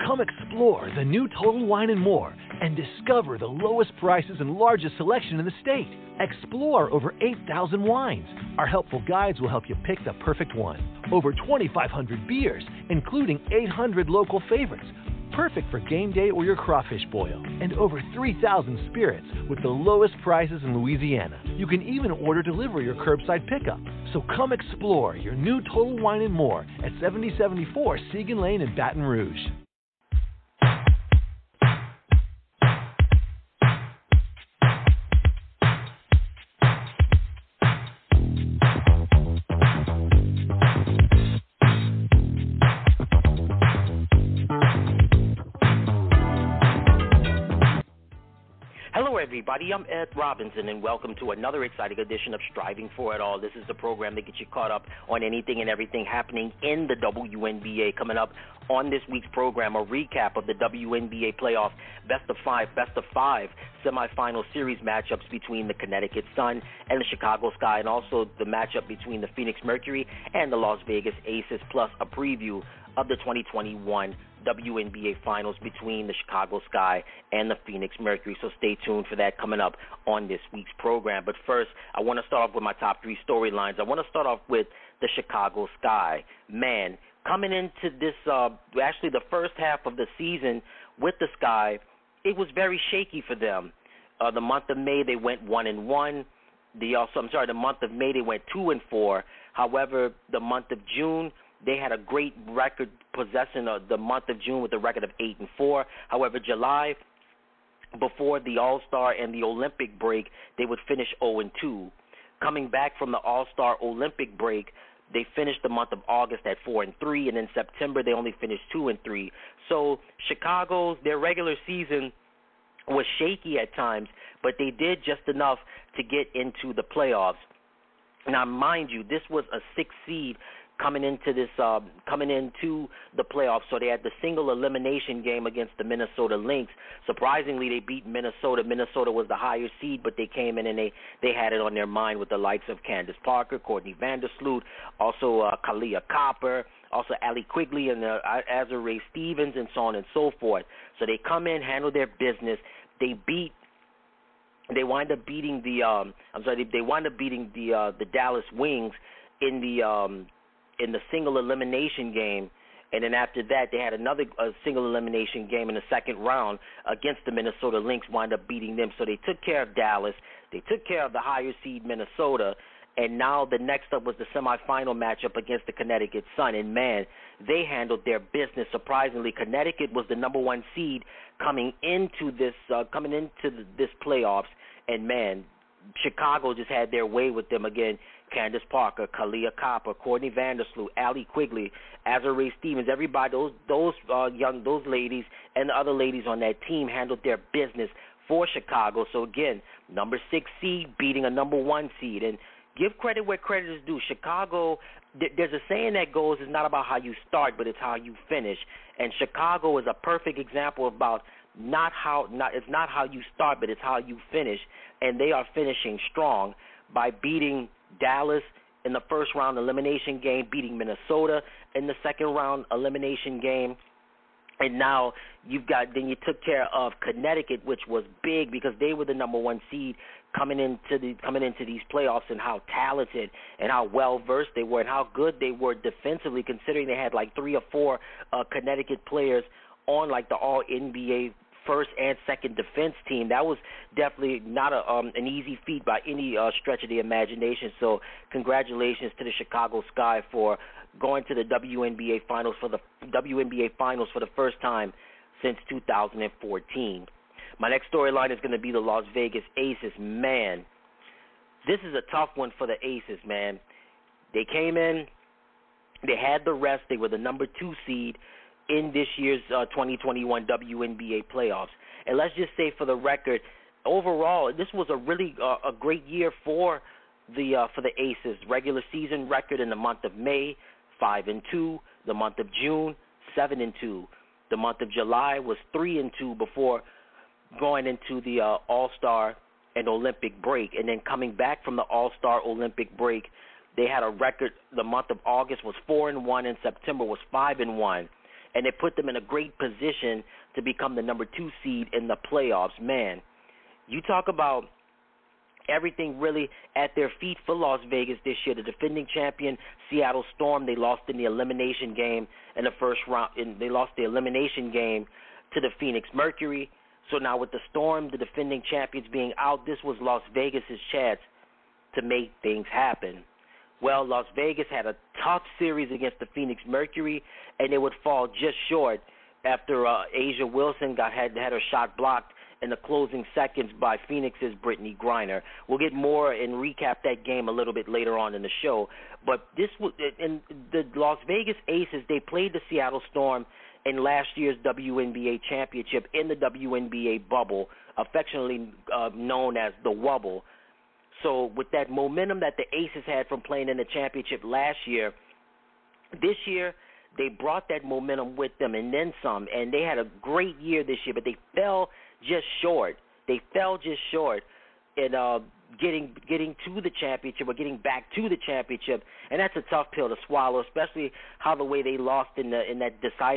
come explore the new Total Wine & More and discover the lowest prices and largest selection in the state. Explore over 8,000 wines. Our helpful guides will help you pick the perfect one. Over 2,500 beers, including 800 local favorites, perfect for game day or your crawfish boil. And over 3,000 spirits with the lowest prices in Louisiana. You can even order delivery or curbside pickup. So come explore your new Total Wine & More at 7074 Segan Lane in Baton Rouge. Everybody, I'm Ed Robinson, and welcome to another exciting edition of Striving for It All. This is the program that gets you caught up on anything and everything happening in the WNBA. Coming up on this week's program, a recap of the WNBA playoff best of five semifinal series matchups between the Connecticut Sun and the Chicago Sky, and also the matchup between the Phoenix Mercury and the Las Vegas Aces, plus a preview of the 2021 WNBA Finals between the Chicago Sky and the Phoenix Mercury. So stay tuned for that coming up on this week's program. But first, I want to start off with my top three storylines. I want to start off with the Chicago Sky. Man, coming into this, actually the first half of the season with the Sky, it was very shaky for them. The month of May, they went 1-1. The month of May, they went 2-4. However, the month of June, they had a great record possessing the month of June with a record of 8-4. However, July, before the All-Star and the Olympic break, they would finish 0-2. Coming back from the All-Star Olympic break, they finished the month of August at 4-3, and in September they only finished 2-3. So Chicago's, their regular season was shaky at times, but they did just enough to get into the playoffs. Now, mind you, this was a 6th seed coming into the playoffs, so they had the single elimination game against the Minnesota Lynx. Surprisingly, they beat Minnesota. Minnesota was the higher seed, but they came in and they had it on their mind with the likes of Candace Parker, Courtney Vandersloot, also Kalia Copper, also Allie Quigley and Azurá Stevens, and so on and so forth. So they come in, handle their business. They wind up beating the Dallas Wings in the single elimination game, and then after that they had another single elimination game in the second round against the Minnesota Lynx, wound up beating them. So they took care of Dallas, they took care of the higher seed Minnesota, and now the next up was the semifinal matchup against the Connecticut Sun, and man, they handled their business. Surprisingly, Connecticut was the number one seed coming into this playoffs, and man, Chicago just had their way with them again. Candace Parker, Kalia Copper, Courtney Vandersloot, Allie Quigley, Azurá Stevens, everybody, those ladies and the other ladies on that team handled their business for Chicago. So again, number 6 seed beating a number 1 seed, and give credit where credit is due. Chicago, there's a saying that goes, it's not about how you start, but it's how you finish. And Chicago is a perfect example about it's not how you start, but it's how you finish. And they are finishing strong by beating Dallas in the first round elimination game, beating Minnesota in the second round elimination game. And now you took care of Connecticut, which was big because they were the number 1 seed coming into these playoffs, and how talented and how well versed they were and how good they were defensively, considering they had like 3 or 4 Connecticut players on like the All NBA first and second defense team. That was definitely not an easy feat by any stretch of the imagination. So congratulations to the Chicago Sky for going to the WNBA Finals for the first time since 2014. My next storyline is going to be the Las Vegas Aces. Man, this is a tough one for the Aces, man. They came in, they had the rest, they were the number 2 seed in this year's 2021 WNBA playoffs. And let's just say, for the record, overall, this was a really a great year for the Aces. Regular season record in the month of May, 5-2. The month of June, 7-2. The month of July was 3-2 before going into the All-Star and Olympic break. And then coming back from the All-Star Olympic break, they had a record. The month of August was 4-1, and September was 5-1. and it put them in a great position to become the number 2 seed in the playoffs. Man, you talk about everything really at their feet for Las Vegas this year. The defending champion, Seattle Storm, they lost in the elimination game in the first round. They lost the elimination game to the Phoenix Mercury. So now with the Storm, the defending champions being out, this was Las Vegas' chance to make things happen. Well, Las Vegas had a tough series against the Phoenix Mercury, and they would fall just short after A'ja Wilson had her shot blocked in the closing seconds by Phoenix's Brittany Griner. We'll get more and recap that game a little bit later on in the show. But this was in the Las Vegas Aces. They played the Seattle Storm in last year's WNBA championship in the WNBA bubble, affectionately known as the Wubble. So with that momentum that the Aces had from playing in the championship last year, this year they brought that momentum with them and then some, and they had a great year this year, but they fell just short. They fell just short in getting to the championship or getting back to the championship, and that's a tough pill to swallow, especially how the way they lost in that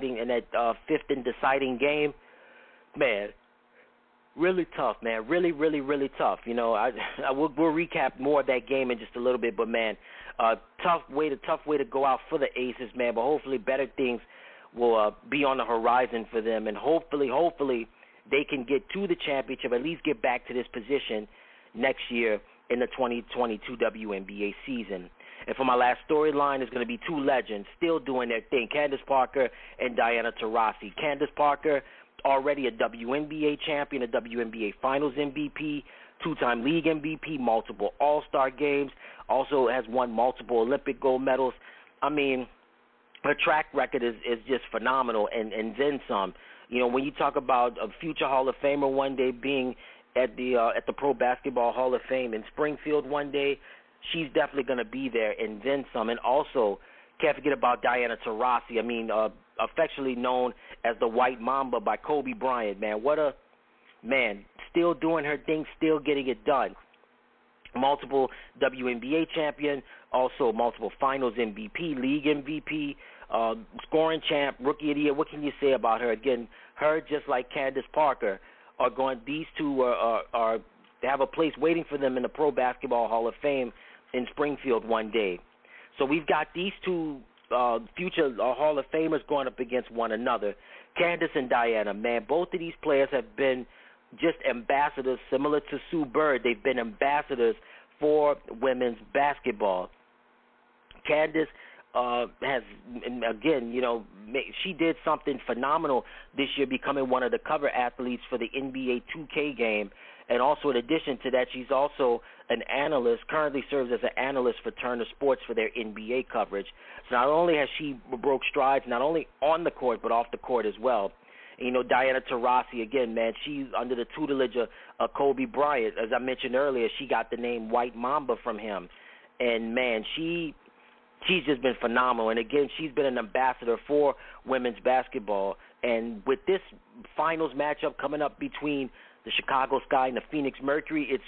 fifth and deciding game. Man, really tough, man. Really, really, really tough. You know, we'll recap more of that game in just a little bit, but man, tough way to go out for the Aces, man. But hopefully, better things will be on the horizon for them, and hopefully they can get to the championship, at least get back to this position next year in the 2022 WNBA season. And for my last storyline is going to be two legends still doing their thing, Candace Parker and Diana Taurasi. Candace Parker, already a WNBA champion, a WNBA Finals MVP, two-time league MVP, multiple All-Star games, also has won multiple Olympic gold medals. I mean, her track record is just phenomenal, and then some. You know, when you talk about a future Hall of Famer one day being at the Pro Basketball Hall of Fame in Springfield one day, she's definitely going to be there, and then some. And also, can't forget about Diana Taurasi. I mean, affectionately known as the White Mamba by Kobe Bryant, man. What a man, still doing her thing, still getting it done. Multiple WNBA champion, also multiple Finals MVP, League MVP, scoring champ, Rookie of the Year. What can you say about her? Again, her, just like Candace Parker, are going. These two are they have a place waiting for them in the Pro Basketball Hall of Fame in Springfield one day. So we've got these two future Hall of Famers going up against one another. Candace and Diana, man, both of these players have been just ambassadors, similar to Sue Bird. They've been ambassadors for women's basketball. Candace has, again, you know, she did something phenomenal this year, becoming one of the cover athletes for the NBA 2K game. And also, in addition to that, she's also an analyst, currently serves as an analyst for Turner Sports for their NBA coverage. So not only has she broke strides, not only on the court, but off the court as well. And, you know, Diana Taurasi, again, man, she's under the tutelage of Kobe Bryant. As I mentioned earlier, she got the name White Mamba from him. And, man, she's just been phenomenal. And, again, she's been an ambassador for women's basketball. And with this finals matchup coming up between the Chicago Sky and the Phoenix Mercury, it's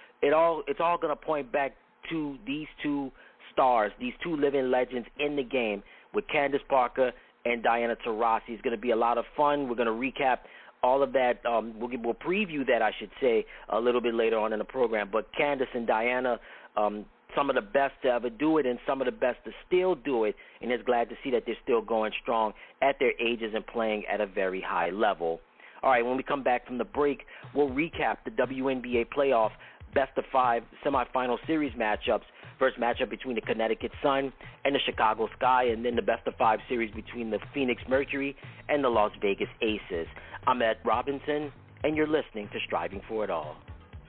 all going to point back to these two stars, these two living legends in the game with Candace Parker and Diana Taurasi. It's going to be a lot of fun. We're going to recap all of that. We'll preview that, I should say, a little bit later on in the program. But Candace and Diana, some of the best to ever do it and some of the best to still do it, and it's glad to see that they're still going strong at their ages and playing at a very high level. All right, when we come back from the break, we'll recap the WNBA playoff best-of-5 semifinal series matchups. First matchup between the Connecticut Sun and the Chicago Sky, and then the best-of-5 series between the Phoenix Mercury and the Las Vegas Aces. I'm Ed Robinson, and you're listening to Striving for It All.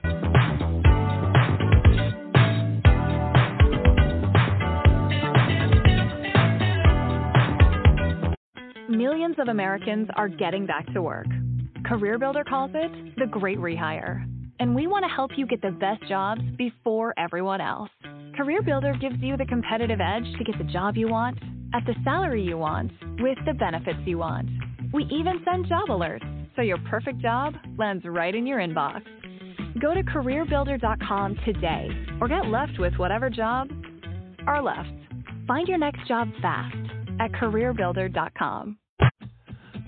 Millions of Americans are getting back to work. CareerBuilder calls it the Great Rehire. And we want to help you get the best jobs before everyone else. CareerBuilder gives you the competitive edge to get the job you want, at the salary you want, with the benefits you want. We even send job alerts, so your perfect job lands right in your inbox. Go to CareerBuilder.com today, or get left with whatever jobs are left. Find your next job fast at CareerBuilder.com.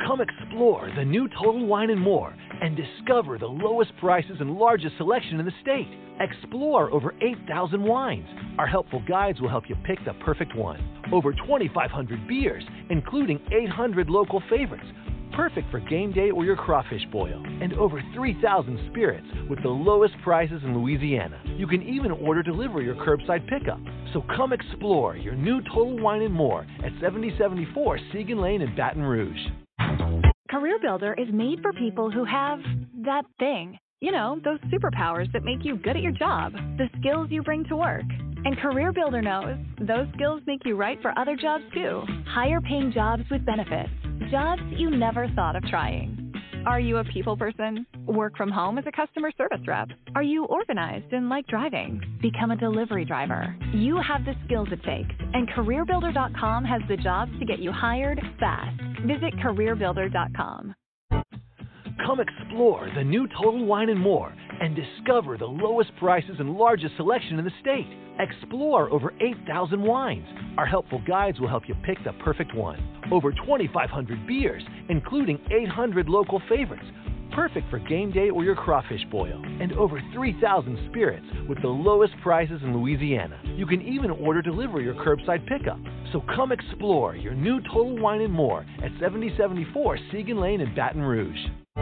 Come explore the new Total Wine & More and discover the lowest prices and largest selection in the state. Explore over 8,000 wines. Our helpful guides will help you pick the perfect one. Over 2,500 beers, including 800 local favorites, perfect for game day or your crawfish boil. And over 3,000 spirits with the lowest prices in Louisiana. You can even order delivery or curbside pickup. So come explore your new Total Wine & More at 7074 Segan Lane in Baton Rouge. Career Builder is made for people who have that thing. You know, those superpowers that make you good at your job, the skills you bring to work. And Career Builder knows those skills make you right for other jobs too. Higher paying jobs with benefits. Jobs you never thought of trying. Are you a people person? Work from home as a customer service rep? Are you organized and like driving? Become a delivery driver. You have the skills it takes, and CareerBuilder.com has the jobs to get you hired fast. Visit CareerBuilder.com. Come explore the new Total Wine & More and discover the lowest prices and largest selection in the state. Explore over 8,000 wines. Our helpful guides will help you pick the perfect one. Over 2,500 beers, including 800 local favorites, perfect for game day or your crawfish boil. And over 3,000 spirits with the lowest prices in Louisiana. You can even order delivery or curbside pickup. So come explore your new Total Wine & More at 7074 Segan Lane in Baton Rouge.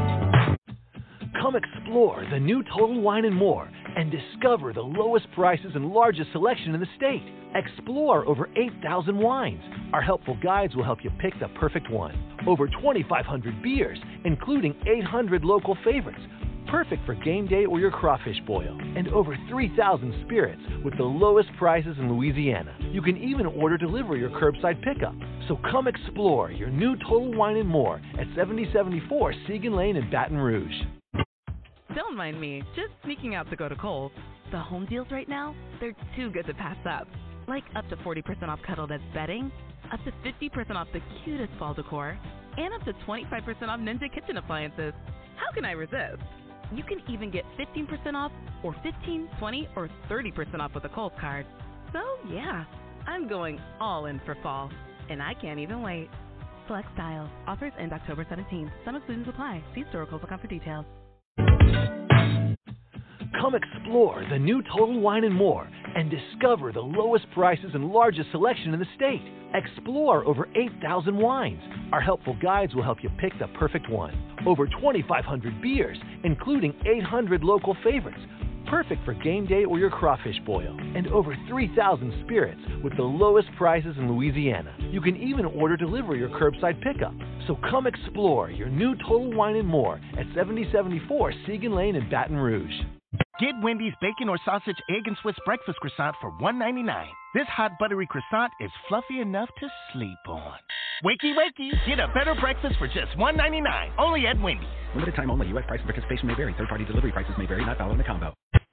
Come explore the new Total Wine & More and discover the lowest prices and largest selection in the state. Explore over 8,000 wines. Our helpful guides will help you pick the perfect one. Over 2,500 beers, including 800 local favorites, perfect for game day or your crawfish boil. And over 3,000 spirits with the lowest prices in Louisiana. You can even order delivery or curbside pickup. So come explore your new Total Wine & More at 7074 Segan Lane in Baton Rouge. Don't mind me, just sneaking out to go to Kohl's. The home deals right now, they're too good to pass up. Like up to 40% off Cuddle That's bedding, up to 50% off the cutest fall decor, and up to 25% off Ninja kitchen appliances. How can I resist? You can even get 15% off, or 15, 20, or 30% off with a Kohl's card. So yeah, I'm going all in for fall, and I can't even wait. Select styles. Offers end October 17th. Some exclusions apply. See store or Kohl's.com for details. Come explore the new Total Wine & More and discover the lowest prices and largest selection in the state. Explore over 8,000 wines. Our helpful guides will help you pick the perfect one. Over 2,500 beers, including 800 local favorites, perfect for game day or your crawfish boil. And over 3,000 spirits with the lowest prices in Louisiana. You can even order delivery or curbside pickup. So come explore your new Total Wine & More at 7074 Segan Lane in Baton Rouge. Get Wendy's bacon or sausage, egg, and Swiss breakfast croissant for $1.99. This hot buttery croissant is fluffy enough to sleep on. Wakey, wakey! Get a better breakfast for just $1.99. Only at Wendy's. Limited time only. U.S. price and participation may vary. Third-party delivery prices may vary. Not following the combo.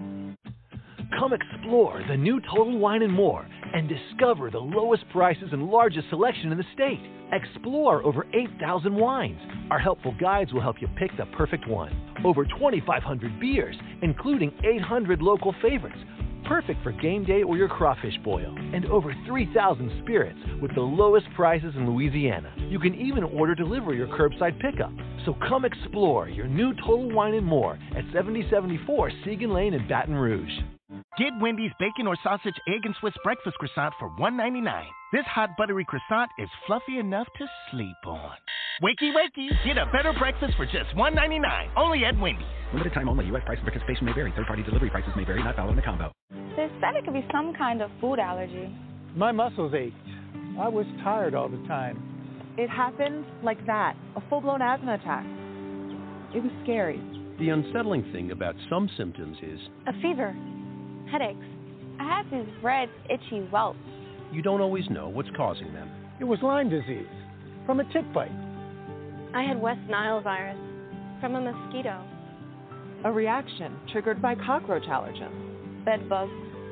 Come explore the new Total Wine & More and discover the lowest prices and largest selection in the state. Explore over 8,000 wines. Our helpful guides will help you pick the perfect one. Over 2,500 beers, including 800 local favorites, perfect for game day or your crawfish boil. And over 3,000 spirits with the lowest prices in Louisiana. You can even order delivery or curbside pickup. So come explore your new Total Wine & More at 7074 Segan Lane in Baton Rouge. Get Wendy's bacon or sausage, egg, and Swiss breakfast croissant for $1.99. This hot buttery croissant is fluffy enough to sleep on. Wakey, wakey! Get a better breakfast for just $1.99. Only at Wendy's. Limited time only. U.S. price and participation may vary. Third-party delivery prices may vary. Not following the combo. They said it could be some kind of food allergy. My muscles ached. I was tired all the time. It happened like that, a full-blown asthma attack. It was scary. The unsettling thing about some symptoms is a fever, headaches. I have these red, itchy welts. You don't always know what's causing them. It was Lyme disease from a tick bite. I had West Nile virus from a mosquito. A reaction triggered by cockroach allergens. Bed bugs.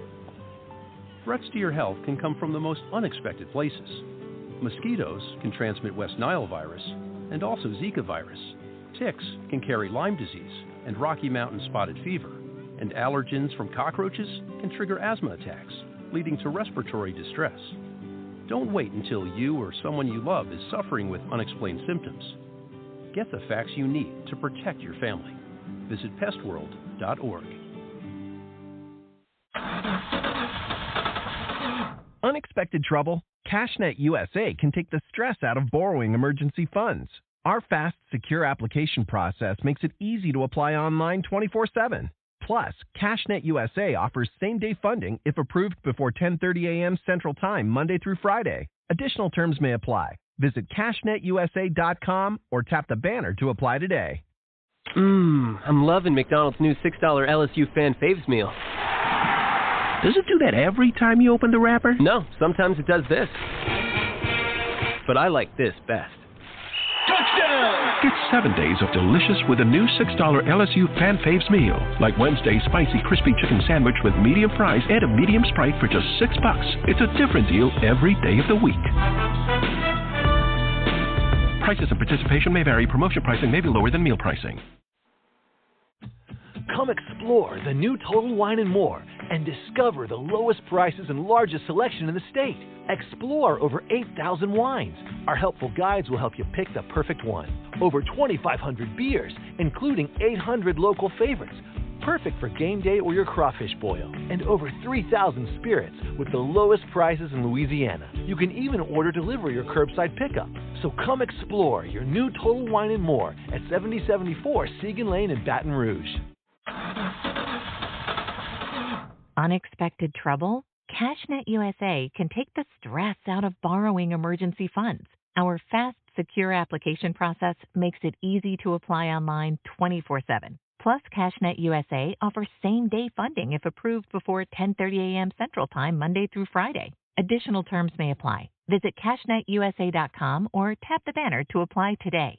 Threats to your health can come from the most unexpected places. Mosquitoes can transmit West Nile virus and also Zika virus. Ticks can carry Lyme disease and Rocky Mountain spotted fever. And allergens from cockroaches can trigger asthma attacks, leading to respiratory distress. Don't wait until you or someone you love is suffering with unexplained symptoms. Get the facts you need to protect your family. Visit pestworld.org. Unexpected trouble? CashNet USA can take the stress out of borrowing emergency funds. Our fast, secure application process makes it easy to apply online 24/7. Plus, CashNet USA offers same-day funding if approved before 10:30 a.m. Central Time, Monday through Friday. Additional terms may apply. Visit CashNetUSA.com or tap the banner to apply today. I'm loving McDonald's new $6 LSU Fan Faves meal. Does it do that every time you open the wrapper? No, sometimes it does this. But I like this best. Touchdown! Get 7 days of delicious with a new $6 LSU Fan Faves meal. Like Wednesday's spicy crispy chicken sandwich with medium fries and a medium Sprite for just $6. It's a different deal every day of the week. Prices and participation may vary. Promotion pricing may be lower than meal pricing. Come explore the new Total Wine & More and discover the lowest prices and largest selection in the state. Explore over 8,000 wines. Our helpful guides will help you pick the perfect one. Over 2,500 beers, including 800 local favorites, perfect for game day or your crawfish boil. And over 3,000 spirits with the lowest prices in Louisiana. You can even order delivery or curbside pickup. So come explore your new Total Wine & More at 7074 Segan Lane in Baton Rouge. Unexpected trouble? CashNet USA can take the stress out of borrowing emergency funds. Our fast, secure application process makes it easy to apply online 24/7. Plus, CashNet USA offers same-day funding if approved before 10:30 a.m. Central Time, Monday through Friday. Additional terms may apply. Visit CashNetUSA.com or tap the banner to apply today.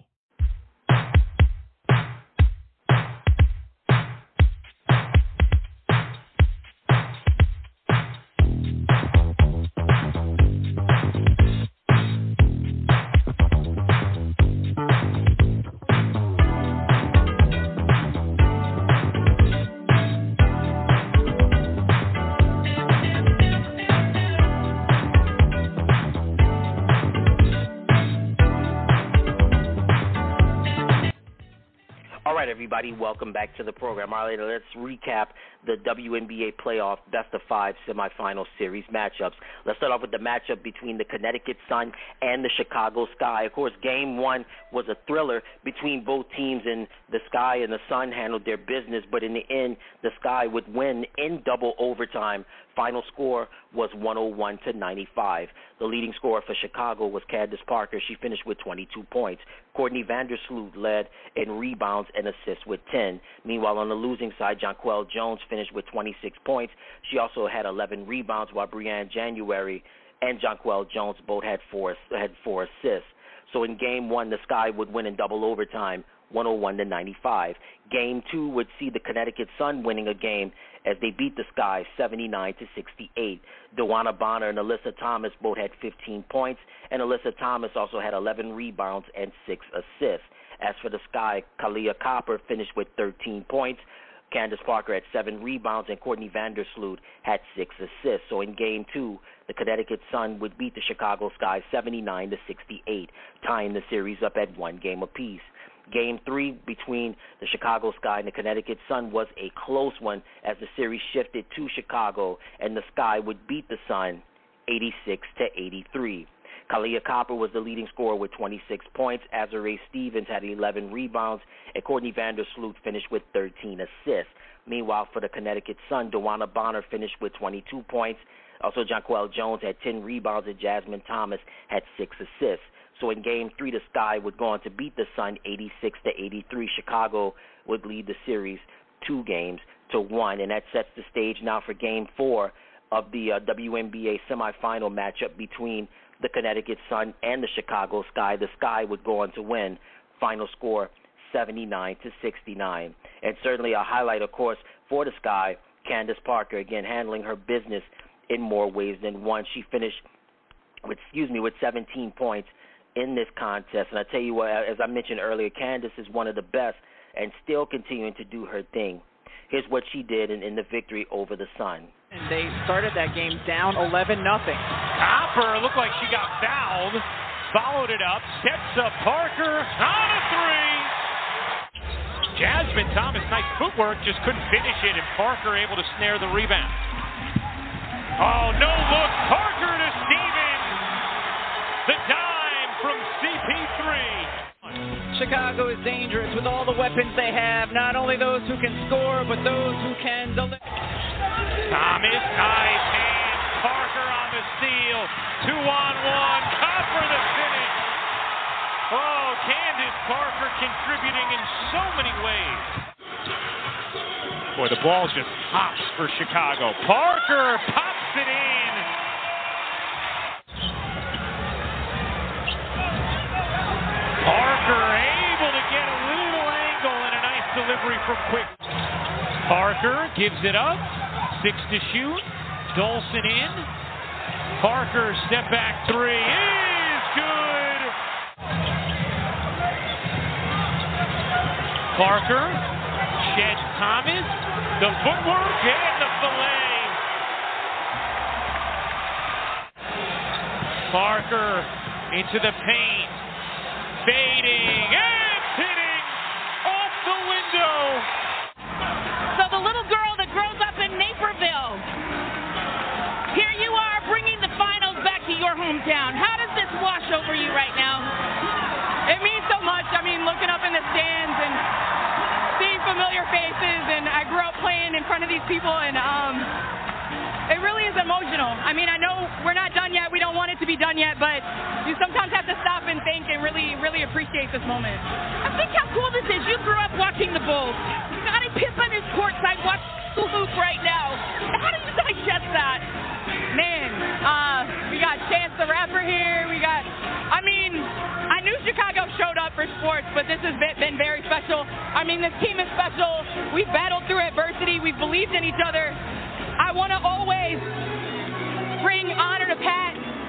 Everybody, welcome back to the program. All right, let's recap the WNBA playoff best-of-5 semifinal series matchups. Let's start off with the matchup between the Connecticut Sun and the Chicago Sky. Of course, Game 1 was a thriller between both teams, and the Sky and the Sun handled their business, but in the end, the Sky would win in double overtime. Final score was 101-95. The leading scorer for Chicago was Candace Parker. She finished with 22 points. Courtney Vandersloot led in rebounds and assists with 10. Meanwhile, on the losing side, Jonquel Jones finished with 26 points. She also had 11 rebounds, while Brianne January and Jonquel Jones both had four assists. So in Game 1, the Sky would win in double overtime, 101-95. Game 2 would see the Connecticut Sun winning a game as they beat the Sky 79-68. DeWanna Bonner and Alyssa Thomas both had 15 points, and Alyssa Thomas also had 11 rebounds and 6 assists. As for the Sky, Kalia Copper finished with 13 points. Candace Parker had 7 rebounds, and Courtney Vandersloot had 6 assists. So in Game 2, the Connecticut Sun would beat the Chicago Sky 79-68, tying the series up at 1 game apiece. Game 3 between the Chicago Sky and the Connecticut Sun was a close one as the series shifted to Chicago, and the Sky would beat the Sun 86-83. Kalia Copper was the leading scorer with 26 points. Azurá Stevens had 11 rebounds, and Courtney Vandersloot finished with 13 assists. Meanwhile, for the Connecticut Sun, DeWanna Bonner finished with 22 points. Also, Jonquel Jones had 10 rebounds, and Jasmine Thomas had 6 assists. So in Game 3, the Sky would go on to beat the Sun 86-83. Chicago would lead the series 2-1, and that sets the stage now for Game 4 of the WNBA semifinal matchup between the Connecticut Sun and the Chicago Sky. The Sky would go on to win. Final score 79-69. And certainly a highlight, of course, for the Sky, Candace Parker, again, handling her business in more ways than one. She finished with 17 points in this contest. And I tell you what, as I mentioned earlier, Candace is one of the best and still continuing to do her thing. Here's what she did in the victory over the Sun. And they started that game down 11-0. Copper looked like she got fouled, followed it up, steps up Parker on a three. Jasmine Thomas, nice footwork, just couldn't finish it, and Parker able to snare the rebound. Oh, no look, Parker to Stevens. The dime from CP3. Chicago is dangerous with all the weapons they have, not only those who can score, but those who can deliver. Thomas, nice hands, Parker on the steal, 2-on-1, Copper the finish. Oh, Candace Parker contributing in so many ways. Boy, the ball just hops for Chicago. Parker pops it in. Parker able to get a little angle and a nice delivery from Quick. Parker gives it up. 6 to shoot. Dolson in. Parker step back 3 is good. Parker, Chet Thomas, the footwork and the fillet. Parker into the paint, fading and hitting off the window. So the little girl that grows up in Naperville, here you are bringing the finals back to your hometown. How does this wash over you right now? It means so much. I mean, looking up in the stands and seeing familiar faces, and I grew up playing in front of these people, and it really is emotional. I mean, I know we're not done yet. We don't want it to be done yet, but you sometimes have to stop and think and really, really appreciate this moment. I think how cool this is. You grew up watching the Bulls. Scottie Pippen is courtside watching the hoop right now. How do you digest that? Man, we got Chance the Rapper here. I knew Chicago showed up for sports, but this has been very special. I mean, this team is special. We've battled through adversity. We've believed in each other. I want to always bring honor to Pat.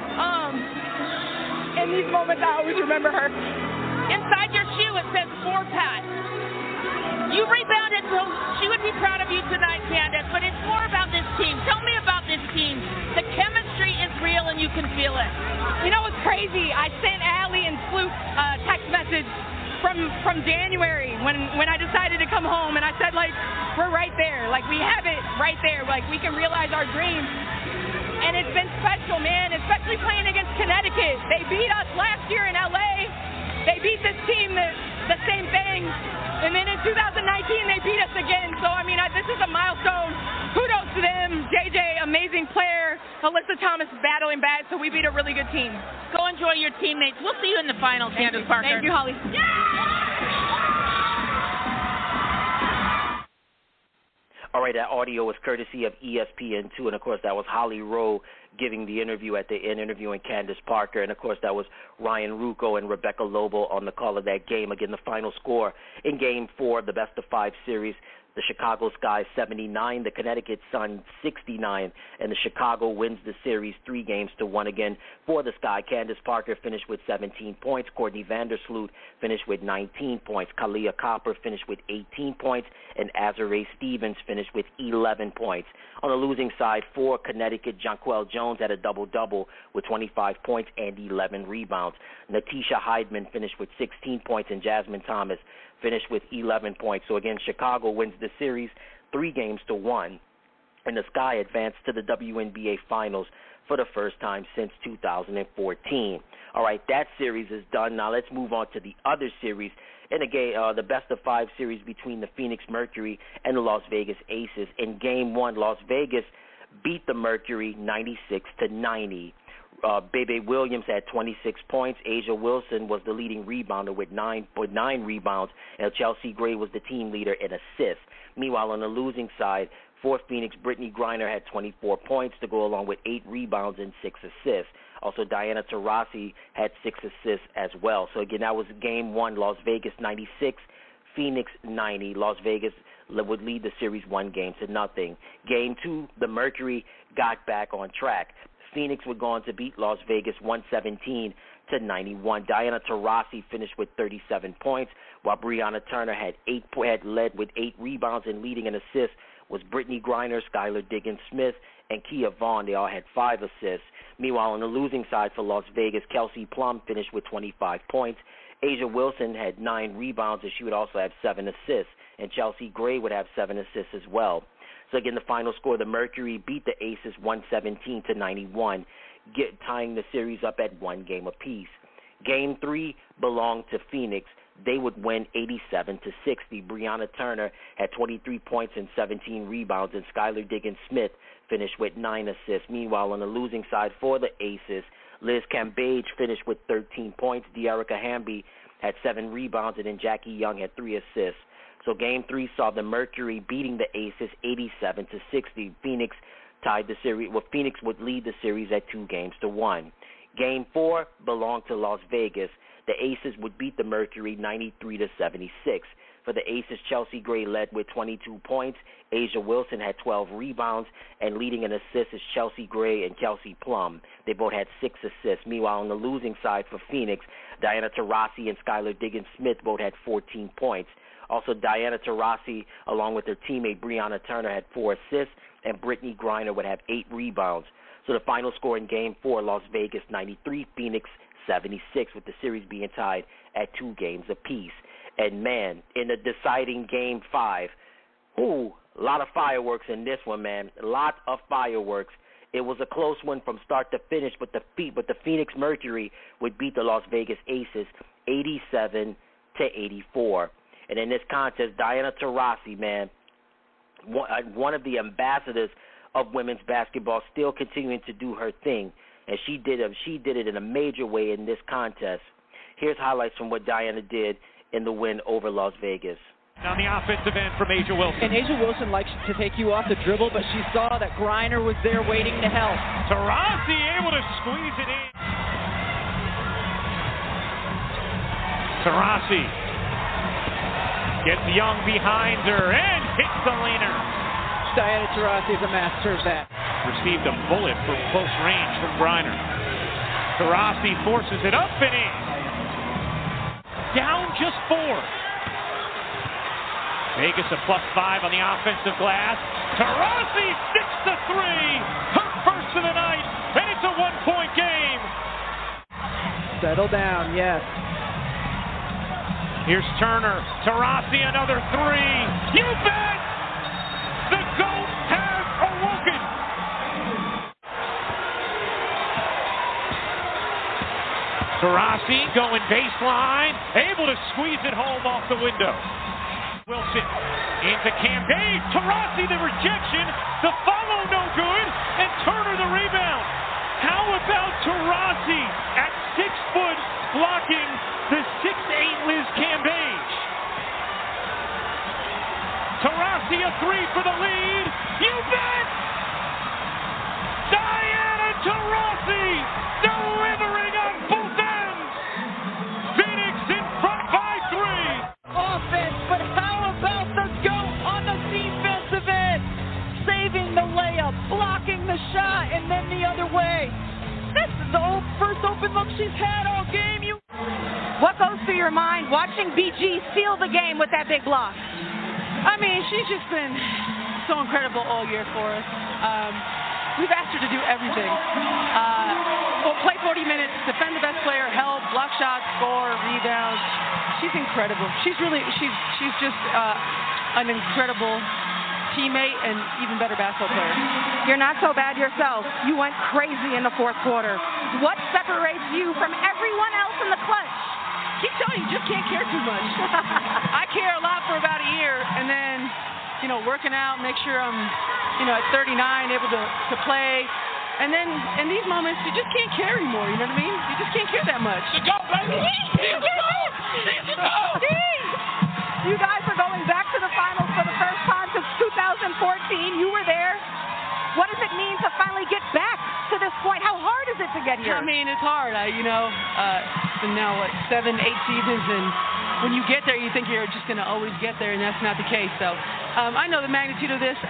In these moments, I always remember her. Inside your shoe, it says for Pat. You rebounded, so she would be proud of you tonight, Candace, but it's more about this team. Tell me about this team. The chemistry is real, and you can feel it. You know what's crazy? I sent Allie and Fluke a text message from January when I decided to come home, and I said, like, we're right there. Like, we have it right there. Like, we can realize our dreams. And it's been special, man, especially playing against Connecticut. They beat us last year in L.A. They beat this team the same thing. And then in 2019, they beat us again. So, I mean, this is a milestone. Kudos to them. JJ, amazing player. Alyssa Thomas battling back, so we beat a really good team. Go enjoy your teammates. We'll see you in the final, Candace Parker. Thank you, Holly. All right, that audio was courtesy of ESPN2, and, of course, that was Holly Rowe giving the interview at the end, interviewing Candace Parker. And, of course, that was Ryan Ruocco and Rebecca Lobo on the call of that game. Again, the final score in Game 4 of the best-of-5 series, the Chicago Sky 79, the Connecticut Sun 69, and the Chicago wins the series 3-1 again for the Sky. Candace Parker finished with 17 points. Courtney Vandersloot finished with 19 points. Kalia Copper finished with 18 points, and Azurá Stevens finished with 11 points. On the losing side, for Connecticut, Jonquel Jones had a double-double with 25 points and 11 rebounds. Natisha Heidman finished with 16 points, and Jasmine Thomas finished with 11 points. So, again, Chicago wins the series 3-1, and the Sky advanced to the WNBA Finals for the first time since 2014. All right, that series is done. Now let's move on to the other series. In the best-of-5 series between the Phoenix Mercury and the Las Vegas Aces. In Game 1, Las Vegas beat the Mercury 96-90. Bebe Williams had 26 points. Asia Wilson was the leading rebounder with nine rebounds, and Chelsea Gray was the team leader in assists. Meanwhile, on the losing side, for Phoenix, Brittany Griner had 24 points to go along with 8 rebounds and 6 assists. Also, Diana Taurasi had 6 assists as well. So, again, that was Game 1, Las Vegas 96, Phoenix 90. Las Vegas would lead the series 1-0. Game 2, the Mercury got back on track. Phoenix would go on to beat Las Vegas 117-91. Diana Taurasi finished with 37 points, while Brianna Turner had led with 8 rebounds, and leading an assist was Brittany Griner, Skylar Diggins-Smith, and Kia Vaughn. They all had 5 assists. Meanwhile, on the losing side for Las Vegas, Kelsey Plum finished with 25 points. Asia Wilson had 9 rebounds, and she would also have 7 assists. and Chelsea Gray would have 7 assists as well. So again, the final score, the Mercury beat the Aces 117-91, tying the series up at 1 game apiece. Game 3 belonged to Phoenix. They would win 87-60. Brianna Turner had 23 points and 17 rebounds, and Skylar Diggins-Smith finished with 9 assists. Meanwhile, on the losing side for the Aces, Liz Cambage finished with 13 points. De'Arica Hamby had 7 rebounds, and then Jackie Young had 3 assists. So Game 3 saw the Mercury beating the Aces 87-60. Phoenix tied the series. Well, Phoenix would lead the series at 2-1. Game 4 belonged to Las Vegas. The Aces would beat the Mercury 93-76. For the Aces, Chelsea Gray led with 22 points. Asia Wilson had 12 rebounds, and leading in assists is Chelsea Gray and Kelsey Plum. They both had 6 assists. Meanwhile, on the losing side for Phoenix, Diana Taurasi and Skylar Diggins-Smith both had 14 points. Also, Diana Taurasi, along with her teammate Brianna Turner, had 4 assists, and Brittany Griner would have 8 rebounds. So the final score in Game 4, Las Vegas 93, Phoenix 76, with the series being tied at 2 games apiece. And, man, in the deciding Game 5, a lot of fireworks in this one, man. A lot of fireworks. It was a close one from start to finish, but the Phoenix Mercury would beat the Las Vegas Aces 87-84. And in this contest, Diana Taurasi, man, one of the ambassadors of women's basketball, still continuing to do her thing, and she did it in a major way in this contest. Here's highlights from what Diana did in the win over Las Vegas. On the offensive end from Asia Wilson. And Asia Wilson likes to take you off the dribble, but she saw that Griner was there waiting to help. Taurasi able to squeeze it in. Taurasi gets Young behind her and hits the laner. Diana Taurasi is a master of that. Received a bullet from close range from Griner. Taurasi forces it up and in. Down just 4. Vegas a +5 on the offensive glass. Taurasi 6-3. Her first of the night, and it's a 1-point game. Settle down, yes. Here's Turner. Taurasi another 3. You bet! The GOAT has awoken. Taurasi going baseline, able to squeeze it home off the window. Wilson into Cambage. Taurasi the rejection, the follow no good, and Turner the rebound. How about Taurasi at 6 foot blocking the 6'8" Liz Cambage? Taurasi a 3 for the lead. You bet! Diana Taurasi delivering on both ends. Phoenix in front by 3. Offense, but how about the GOAT on the defensive end? Saving the layup, blocking the shot, and then the other way. This is the first open look she's had all game. What goes through your mind watching BG seal the game with that big block? I mean, she's just been so incredible all year for us. We've asked her to do everything. Play 40 minutes, defend the best player, help, block shots, score, rebounds. She's incredible. She's just an incredible teammate and even better basketball player. You're not so bad yourself. You went crazy in the fourth quarter. What separates you from everyone else in the clutch? Keep telling you just can't care too much. I care a lot for about a year, and then, working out, make sure I'm, at 39, able to play. And then in these moments, you just can't care anymore, you know what I mean? You just can't care that much. To go, baby! You guys are going back to the finals for the first time since 2014. You were there. What does it mean to finally get back to this point? How hard is it to get here? I mean, it's hard. It's been now, 7, 8 seasons, and when you get there, you think you're just going to always get there, and that's not the case. So I know the magnitude of this,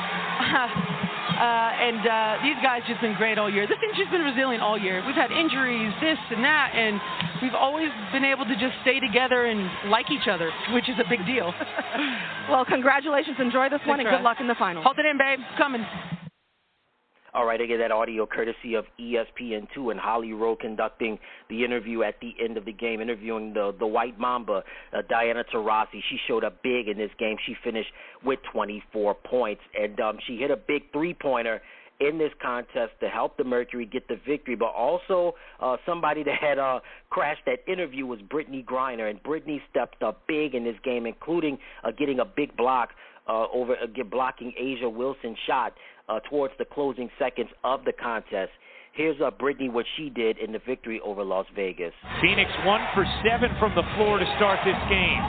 and these guys just been great all year. This team's just been resilient all year. We've had injuries, this and that, and we've always been able to just stay together and like each other, which is a big deal. Well, congratulations. Enjoy this one, and good luck in the finals. Hold it in, babe. Coming. All right, again, that audio courtesy of ESPN2 and Holly Rowe conducting the interview at the end of the game, interviewing the White Mamba, Diana Taurasi. She showed up big in this game. She finished with 24 points, and she hit a big three-pointer in this contest to help the Mercury get the victory. But also somebody that had crashed that interview was Brittany Griner, and Brittany stepped up big in this game, including getting a big block blocking Asia Wilson's shot towards the closing seconds of the contest. Here's Brittany, what she did in the victory over Las Vegas. Phoenix 1 for 7 from the floor to start this game.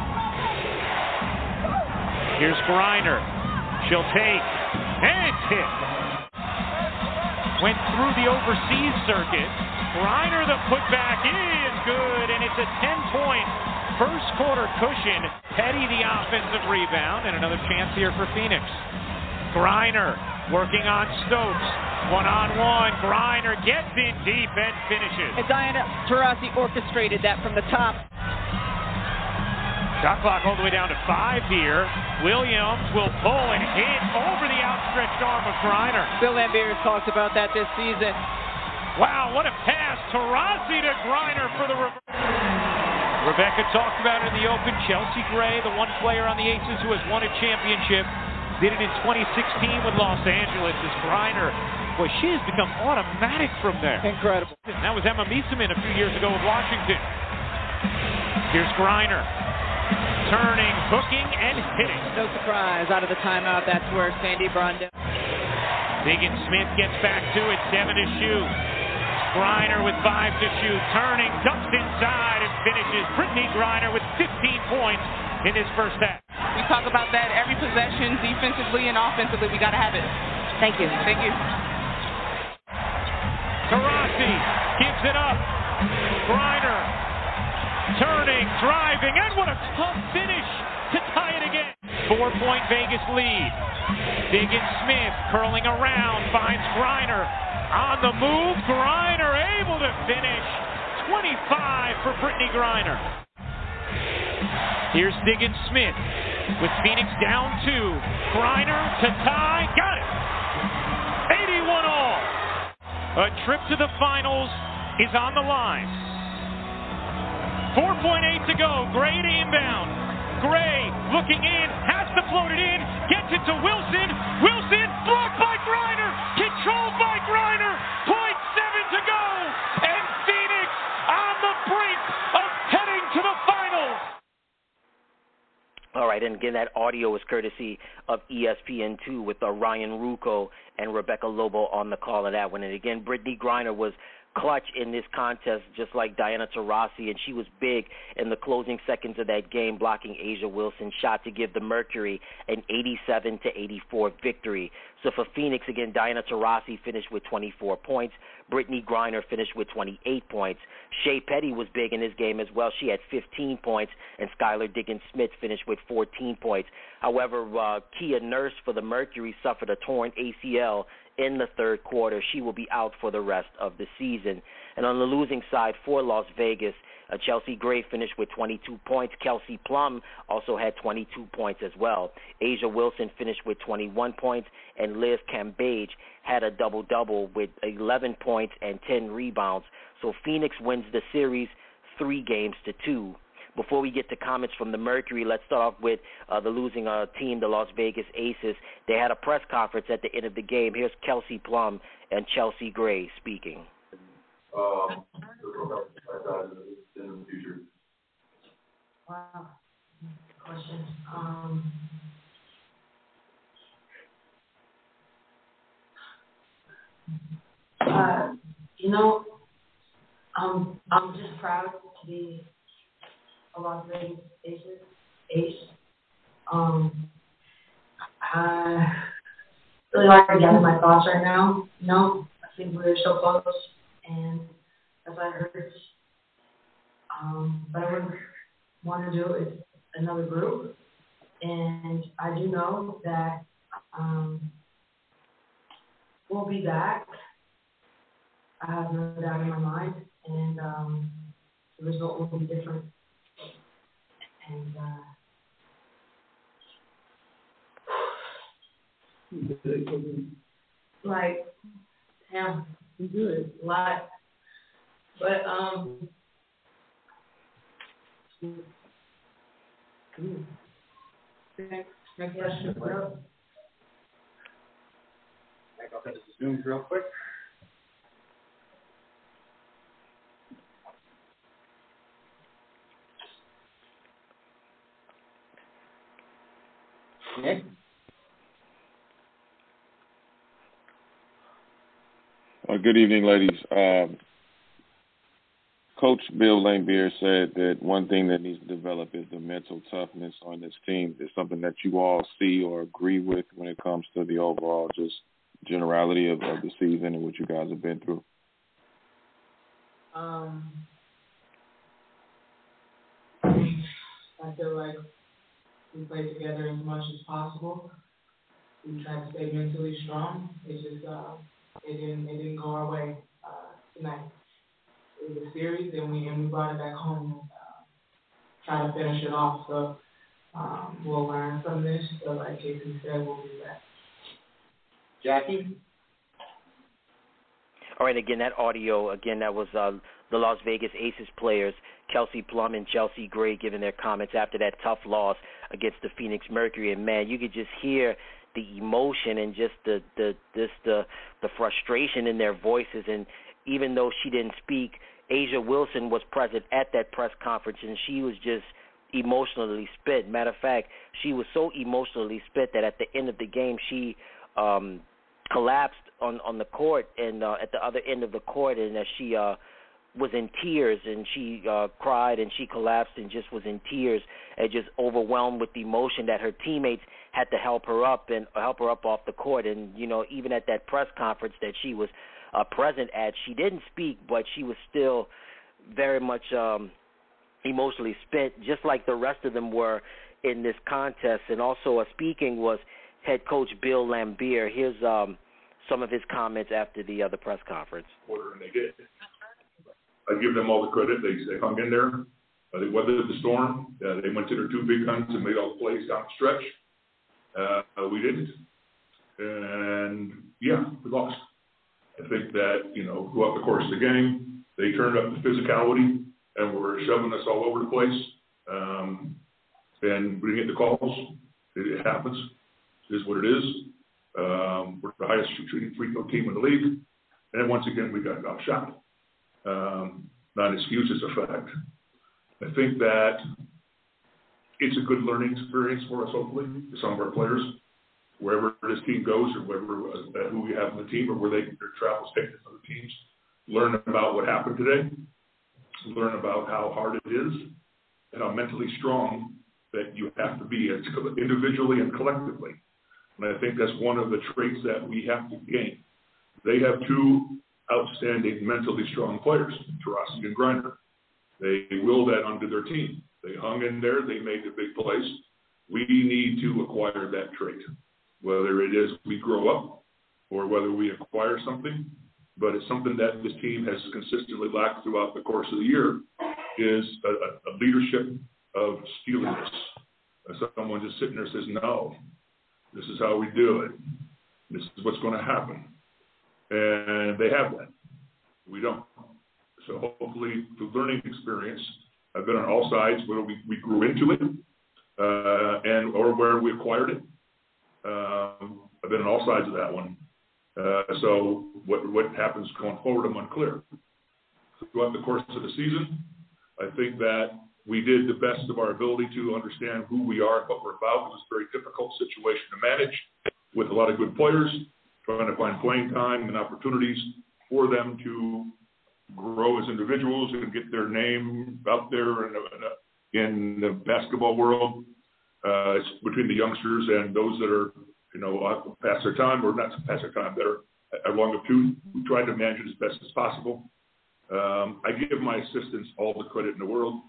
Here's Griner. She'll take and hit. Went through the overseas circuit. Griner, the putback is good, and it's a 10-point first quarter cushion. Petty the offensive rebound, and another chance here for Phoenix. Griner working on Stokes. One-on-one. Griner gets in deep and finishes. And Diana Taurasi orchestrated that from the top. Shot clock all the way down to 5 here. Williams will pull and hit over the outstretched arm of Griner. Bill Laimbeer has talked about that this season. Wow, what a pass. Taurasi to Griner for the reverse. Rebecca talked about it in the Open. Chelsea Gray, the one player on the Aces who has won a championship, did it in 2016 with Los Angeles. As Griner, boy, she has become automatic from there. Incredible. That was Emma Miesemann a few years ago with Washington. Here's Griner. Turning, hooking, and hitting. No surprise. Out of the timeout, that's where Sandy Brondell. Diggins Smith gets back to it. 7 to shoot. Griner with 5 to shoot. Turning, dumps inside, and finishes. Brittany Griner with 15 points in his first half. We talk about that every possession, defensively and offensively. We got to have it. Thank you. Thank you. Taurasi gives it up. Griner turning, driving, and what a tough finish to tie it again. 4-point Vegas lead. Diggins Smith curling around, finds Griner on the move. Griner able to finish. 25 for Brittany Griner. Here's Diggins Smith with Phoenix down 2. Griner to tie, got it. 81 all. A trip to the finals is on the line. 4.8 to go. Gray to inbound. Gray looking in, has to float it in, gets it to Wilson. Wilson blocked by Griner, controlled by Griner. 0.7 to go, and Phoenix on the brink of heading to the finals. All right, and again, that audio is courtesy of ESPN2 with Ryan Ruocco and Rebecca Lobo on the call of that one. And again, Brittany Griner was clutch in this contest, just like Diana Taurasi, and she was big in the closing seconds of that game, blocking Asia Wilson's shot to give the Mercury an 87-84 victory. So for Phoenix, again, Diana Taurasi finished with 24 points. Brittany Griner finished with 28 points. Shea Petty was big in this game as well. She had 15 points, and Skylar Diggins-Smith finished with 14 points. However, Kia Nurse for the Mercury suffered a torn ACL in the third quarter. She will be out for the rest of the season. And on the losing side for Las Vegas, Chelsea Gray finished with 22 points. Kelsey Plum also had 22 points as well. Asia Wilson finished with 21 points, and Liz Cambage had a double-double with 11 points and 10 rebounds. So Phoenix wins the series 3-2. Before we get to comments from the Mercury, let's start off with the losing team, the Las Vegas Aces. They had a press conference at the end of the game. Here's Kelsey Plum and Chelsea Gray speaking. In the future. Wow, question. I'm just proud to be a Las Vegas Ace. I really hard to gather my thoughts right now. I think we're so close, and as I heard, but I wouldn't want to do it with another group, and I do know that we'll be back. I have no doubt in my mind, and the result will be different. And Yeah, we do it a lot. But next question, bro. I'll set this to Zoom real quick. Nick? Good evening, ladies. Coach Bill Laimbeer said that one thing that needs to develop is the mental toughness on this team. Is something that you all see or agree with when it comes to the overall just generality of the season and what you guys have been through? I feel like we play together as much as possible. We try to stay mentally strong. It just it didn't go our way tonight. It was a series, and we brought it back home and try to finish it off. So we'll learn from this. So like Casey said, we'll be back. Jackie? All right, again, that audio, that was the Las Vegas Aces players, Kelsey Plum and Chelsea Gray, giving their comments after that tough loss against the Phoenix Mercury. And, man, you could just hear the emotion and just the frustration in their voices. And even though she didn't speak, A'ja Wilson was present at that press conference, and she was just emotionally spent. Matter of fact, she was so emotionally spent that at the end of the game, she collapsed on the court and at the other end of the court, and she was in tears, and she cried, and she collapsed and just was in tears and just overwhelmed with the emotion that her teammates had to help her up off the court. And, you know, even at that press conference that she was present at, she didn't speak, but she was still very much emotionally spent, just like the rest of them were in this contest. And also speaking was head coach Bill Laimbeer. Here's some of his comments after the press conference. And they did. I give them all the credit. They hung in there. They weathered the storm. They went to their two big guns and made all the plays down the stretch. We didn't. And, yeah, we lost. I think that, you know, throughout the course of the game, they turned up the physicality and were shoving us all over the place. And we didn't get the calls. It happens. It is what it is. We're the highest shooting free throw team in the league. And once again, we got outshot. Not an excuse, it's a fact. I think that it's a good learning experience for us, hopefully, for some of our players, wherever this team goes or wherever who we have on the team or where their travels take to other teams. Learn about what happened today. Learn about how hard it is and how mentally strong that you have to be individually and collectively. And I think that's one of the traits that we have to gain. They have two outstanding mentally strong players, Taurasi and Griner. They willed that onto their team. They hung in there. They made the big plays. We need to acquire that trait, whether it is we grow up or whether we acquire something. But it's something that this team has consistently lacked throughout the course of the year is a leadership of steeliness. Someone just sitting there says, no, this is how we do it. This is what's going to happen. And they have that. We don't. So hopefully the learning experience, I've been on all sides, where we grew into it and or where we acquired it. I've been on all sides of that one. So what happens going forward, I'm unclear. Throughout the course of the season, I think that we did the best of our ability to understand who we are and what we're about. It was a very difficult situation to manage with a lot of good players, trying to find playing time and opportunities for them to grow as individuals and get their name out there in the basketball world. It's between the youngsters and those that are, you know, past their time or not past their time, that are longitude. We tried to manage it as best as possible. I give my assistants all the credit in the world.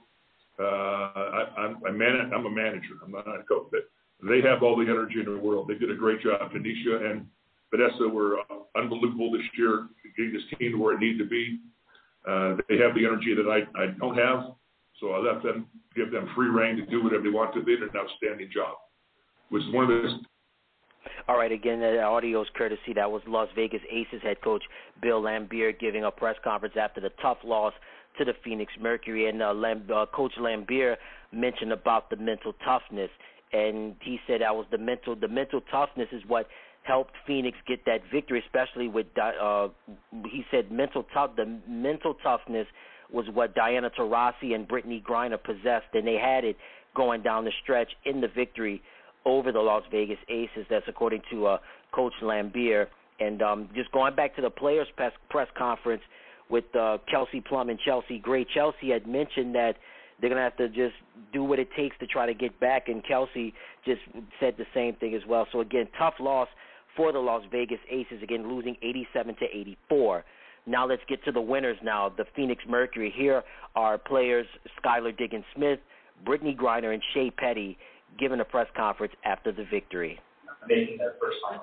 I'm a manager. I'm not a coach. But they have all the energy in the world. They did a great job. Tanisha and Vanessa were unbelievable this year, getting this team to where it needed to be. They have the energy that I don't have, so I let them, give them free rein to do whatever they want to. They did an outstanding job, which is one of those. All right, again, the audio's courtesy. That was Las Vegas Aces head coach Bill Laimbeer giving a press conference after the tough loss to the Phoenix Mercury. And Coach Laimbeer mentioned about the mental toughness, and he said that was the mental toughness is what helped Phoenix get that victory, especially with he said the mental toughness was what Diana Taurasi and Brittany Griner possessed, and they had it going down the stretch in the victory over the Las Vegas Aces. That's according to Coach Laimbeer. And just going back to the players' press conference with Kelsey Plum and Chelsea Gray, Chelsea had mentioned that they're going to have to just do what it takes to try to get back, and Kelsey just said the same thing as well. So, again, tough loss for the Las Vegas Aces, again, losing 87-84. Now let's get to the winners now, the Phoenix Mercury. Here are players Skylar Diggins-Smith, Brittany Griner, and Shea Petty giving a press conference after the victory. Making their first final,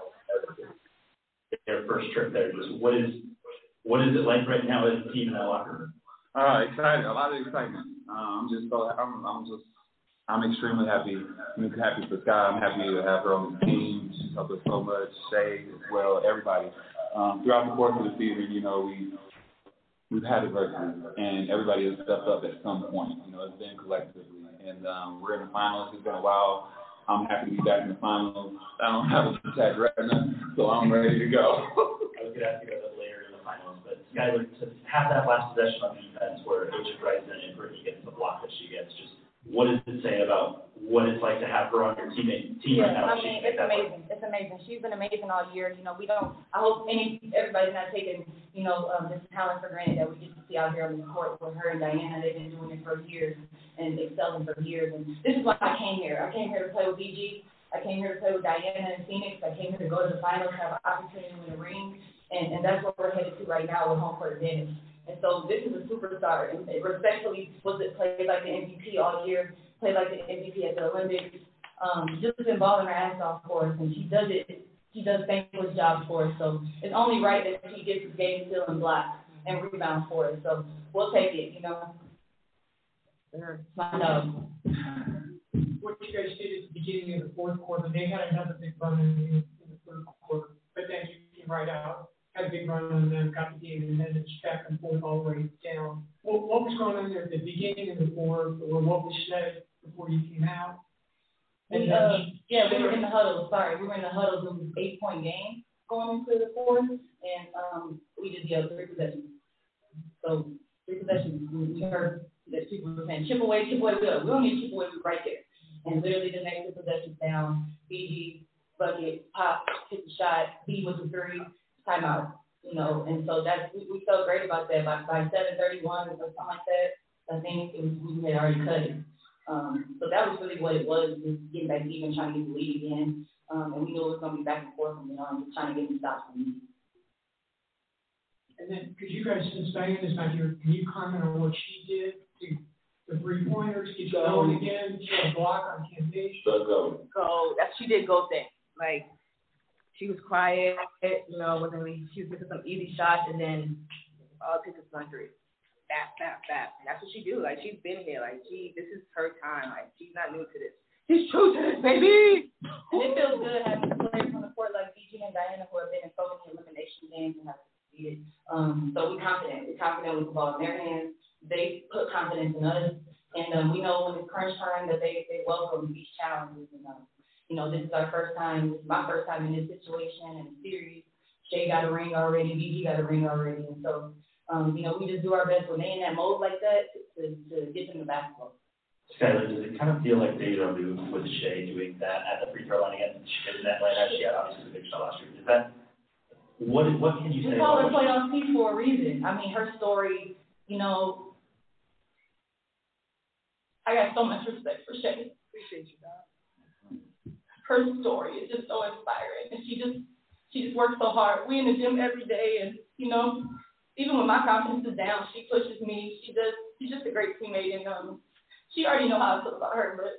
their first trip there. Just what is it like right now as a team in that locker room? Excited, a lot of excitement. I'm extremely happy. I'm happy for Sky. I'm happy to have her on the team. She's helped us so much. Shay as well, everybody. Throughout the course of the season, we've had adversity, and everybody has stepped up at some point. It's been collectively. And we're in the finals. It's been a while. I'm happy to be back in the finals. I don't have a tag retina, so I'm ready to go. I was going to ask you about that later in the finals, but Skylar, to have that last possession on defense where Asia Bryson and Brittany gets the block that she gets, just what does it say about what it's like to have her on your team right now? It's amazing. It's amazing. She's been amazing all year. I hope everybody's not taking, this talent for granted that we get to see out here on the court with her and Diana. They've been doing it for years and excelling for years. And this is why I came here. I came here to play with BG. I came here to play with Diana and Phoenix. I came here to go to the finals, have an opportunity to win the ring. And that's what we're headed to right now with home court advantage. And so this is a superstar. And respectfully, played like the MVP all year, played like the MVP at the Olympics. Just been balling her ass off for us, and she does thankless jobs for us. So it's only right that she gets the game still and block and rebound for us. So we'll take it, My dog. What you guys did at the beginning of the fourth quarter, they had another big run in the third quarter, but then you came right out. Had a big run on them, got the game, and then it's back and forth all the way down. What was going on there at the beginning of the fourth, or what was said before you came out? We were in the huddle. We were in the huddle. It was an 8-point game going into the fourth, and we did the other 3 possessions. So 3 possessions. We heard that people were saying, chip away, we don't need to chip away, we're right there. And literally the next 2 possessions down, BG, bucket, pop, hit the shot, B with the 3, timeout, and so we felt great about that. By 7:31 or something like that, I think we had already cut it. So that was really what it was, just getting back even, trying to get the lead again. And we knew it was going to be back and forth from just trying to get the stops from me. And then, because you guys since Diane is not here, can you comment on what she did to the 3-pointers? Get you going again? She had a block on campaign. Go. She did go thing. She was quiet, she was missing some easy shots, and then all it took is 1 3. Bap. And that's what she do. She's been here. This is her time. She's not new to this. She's true to this, baby. And it feels good having players on the court like BG and Diana who have been in so many elimination games and have succeeded. So we're confident. We're confident with the ball in their hands. They put confidence in us, and we know when it's crunch time that they welcome these challenges. And this is our first time. This is my first time in this situation and series. Shay got a ring already. BG got a ring already. And so, we just do our best when they in that mode like that to get them the basketball. Skylar, does it kind of feel like deja vu with Shay doing that at the free throw line against that line? She had obviously the big shot last year. Is that what can you say? We call her playoff P for a reason. Her story. I got so much respect for Shay. Appreciate you, God. Her story is just so inspiring, and she just works so hard. We in the gym every day, and even when my confidence is down, she pushes me. She's just a great teammate, and she already know how I feel about her. But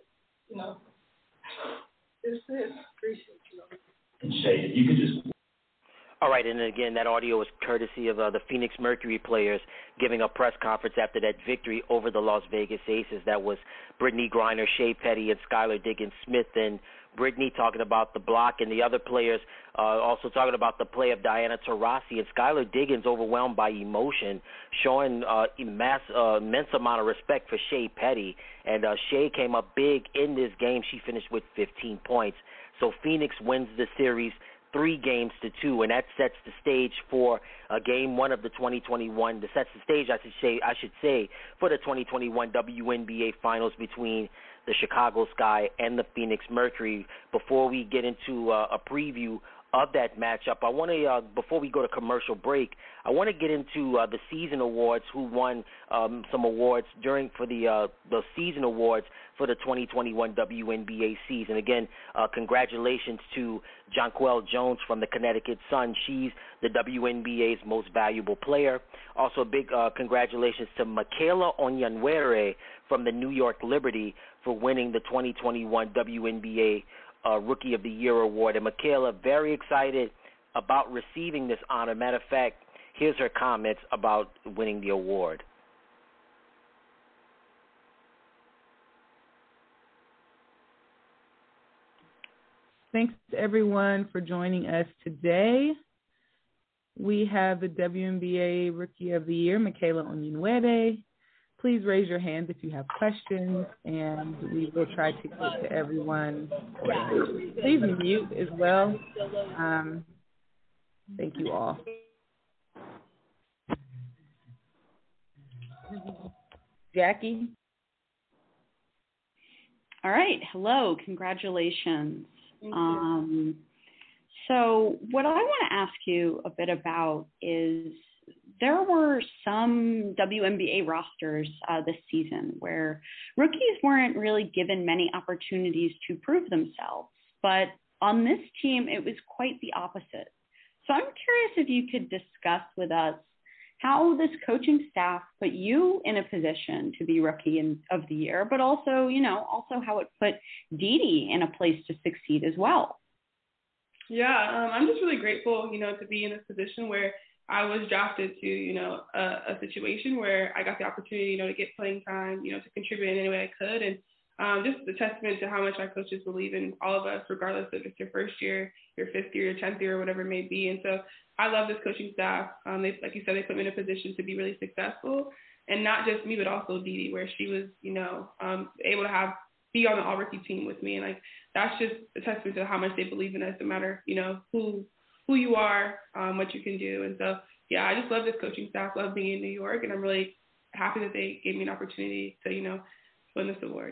this is appreciate you. And Shay, if you could just. All right, and again, that audio is courtesy of the Phoenix Mercury players giving a press conference after that victory over the Las Vegas Aces. That was Brittany Griner, Shea Petty, and Skylar Diggins-Smith. And Brittany talking about the block, and the other players also talking about the play of Diana Taurasi. And Skylar Diggins overwhelmed by emotion, showing immense amount of respect for Shea Petty. And Shea came up big in this game. She finished with 15 points. So Phoenix wins the series 3-2, and that sets the stage for Game 1 of the 2021. That sets the stage, I should say, for the 2021 WNBA Finals between the Chicago Sky and the Phoenix Mercury. Before we get into a preview of that matchup, I want to, before we go to commercial break, I want to get into the season awards, who won some awards for the season awards for the 2021 WNBA season. Again, congratulations to Jonquel Jones from the Connecticut Sun. She's the WNBA's most valuable player. Also, big congratulations to Michaela Onyenwere from the New York Liberty for winning the 2021 WNBA Rookie of the Year award. And Michaela, very excited about receiving this honor. Matter of fact, here's her comments about winning the award. Thanks to everyone for joining us today. We have the WNBA Rookie of the Year, Michaela Onyenwere. Please raise your hand if you have questions, and we will try to get to everyone. Please mute as well. Thank you all. Jackie? All right. Hello. Congratulations. So what I want to ask you a bit about is there were some WNBA rosters this season where rookies weren't really given many opportunities to prove themselves. But on this team, it was quite the opposite. So I'm curious if you could discuss with us how this coaching staff put you in a position to be Rookie of the Year, but also, also how it put Didi in a place to succeed as well. Yeah, I'm just really grateful, to be in this position where I was drafted to, a situation where I got the opportunity, to get playing time, to contribute in any way I could. And just a testament to how much our coaches believe in all of us, regardless if it's your first year, your 5th year, your 10th year, or whatever it may be. And so I love this coaching staff. They, like you said, they put me in a position to be really successful. And not just me, but also Didi, where she was, able to be on the all-rookie team with me. And, that's just a testament to how much they believe in us, no matter, who you are, what you can do. And so, yeah, I just love this coaching staff, love being in New York, and I'm really happy that they gave me an opportunity to, win this award.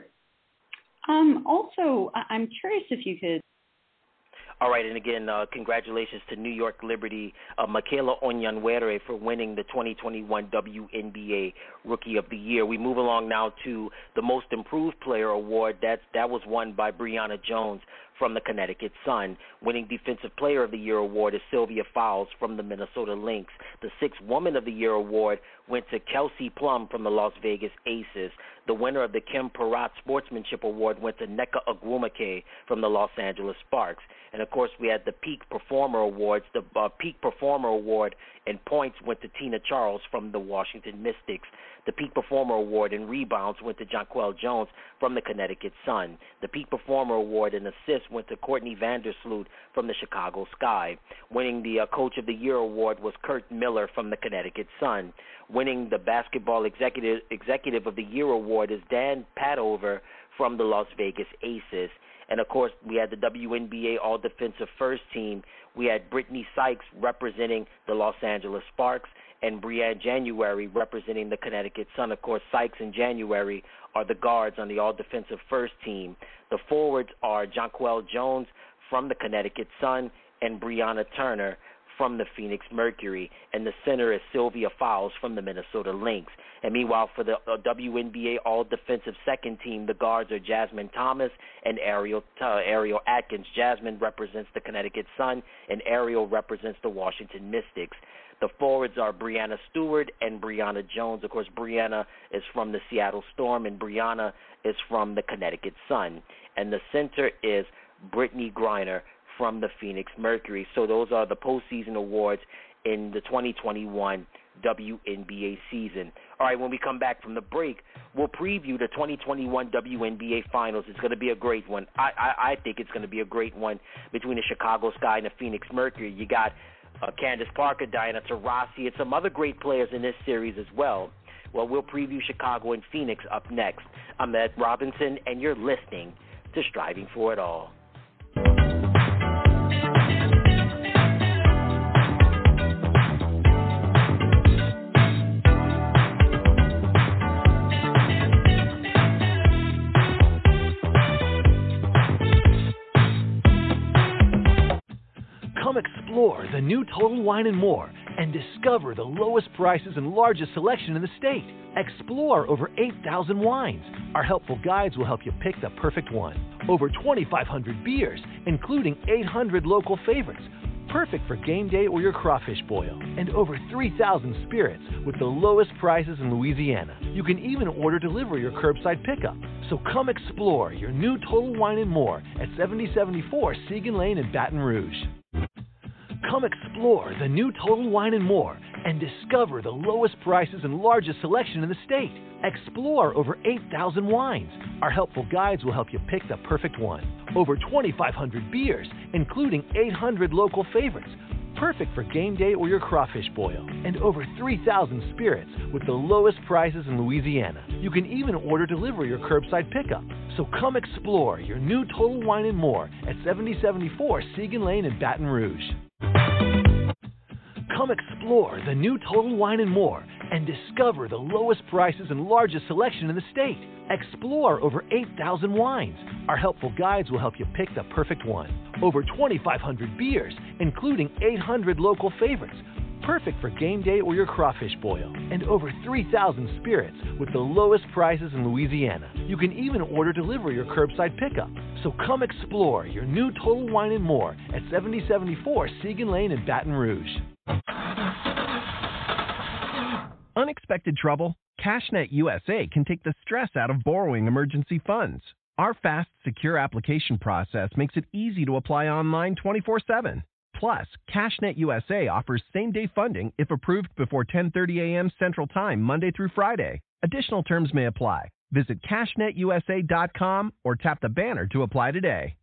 Also, I'm curious if you could. All right, and again, congratulations to New York Liberty, Michaela Onyenwere, for winning the 2021 WNBA Rookie of the Year. We move along now to the Most Improved Player award. That was won by Brianna Jones from the Connecticut Sun. Winning Defensive Player of the Year award is Sylvia Fowles from the Minnesota Lynx. The Sixth Woman of the Year award went to Kelsey Plum from the Las Vegas Aces. The winner of the Kim Peratt Sportsmanship Award went to Nneka Ogwumike from the Los Angeles Sparks. And, of course, we had the Peak Performer Awards. The Peak Performer Award in points went to Tina Charles from the Washington Mystics. The Peak Performer Award in rebounds went to Jonquel Jones from the Connecticut Sun. The Peak Performer Award in assists went to Courtney Vandersloot from the Chicago Sky. Winning the Coach of the Year award was Kurt Miller from the Connecticut Sun. Winning the Basketball Executive of the Year award is Dan Padover from the Las Vegas Aces. And, of course, we had the WNBA All-Defensive First Team. We had Brittany Sykes representing the Los Angeles Sparks and Brianne January representing the Connecticut Sun. Of course, Sykes and January are the guards on the All-Defensive First Team. The forwards are Jonquel Jones from the Connecticut Sun and Brianna Turner from the Phoenix Mercury, and the center is Sylvia Fowles from the Minnesota Lynx. And meanwhile, for the WNBA All-Defensive Second Team, the guards are Jasmine Thomas and Ariel Atkins. Jasmine represents the Connecticut Sun, and Ariel represents the Washington Mystics. The forwards are Brianna Stewart and Brianna Jones. Of course, Brianna is from the Seattle Storm, and Brianna is from the Connecticut Sun. And the center is Brittany Griner from the Phoenix Mercury. So those are the postseason awards in the 2021 WNBA season. All right, when we come back from the break, we'll preview the 2021 WNBA Finals. It's going to be a great one. I think it's going to be a great one between the Chicago Sky and the Phoenix Mercury. You got Candace Parker, Diana Taurasi, and some other great players in this series as well. Well, we'll preview Chicago and Phoenix up next. I'm Ed Robinson, and you're listening to Striving for It All. Come explore the new Total Wine & More and discover the lowest prices and largest selection in the state. Explore over 8,000 wines. Our helpful guides will help you pick the perfect one. Over 2,500 beers, including 800 local favorites, perfect for game day or your crawfish boil. And over 3,000 spirits with the lowest prices in Louisiana. You can even order delivery or curbside pickup. So come explore your new Total Wine & More at 7074 Segan Lane in Baton Rouge. Come explore the new Total Wine & More and discover the lowest prices and largest selection in the state. Explore over 8,000 wines. Our helpful guides will help you pick the perfect one. Over 2,500 beers, including 800 local favorites, perfect for game day or your crawfish boil. And over 3,000 spirits with the lowest prices in Louisiana. You can even order delivery or curbside pickup. So come explore your new Total Wine & More at 7074 Segan Lane in Baton Rouge. Come explore the new Total Wine & More and discover the lowest prices and largest selection in the state. Explore over 8,000 wines. Our helpful guides will help you pick the perfect one. Over 2,500 beers, including 800 local favorites, perfect for game day or your crawfish boil. And over 3,000 spirits with the lowest prices in Louisiana. You can even order delivery or curbside pickup. So come explore your new Total Wine & More at 7074 Segan Lane in Baton Rouge. Unexpected trouble? CashNet USA can take the stress out of borrowing emergency funds. Our fast, secure application process makes it easy to apply online 24/7. Plus, CashNet USA offers same-day funding if approved before 10:30 a.m. Central Time, Monday through Friday. Additional terms may apply. Visit CashNetUSA.com or tap the banner to apply today.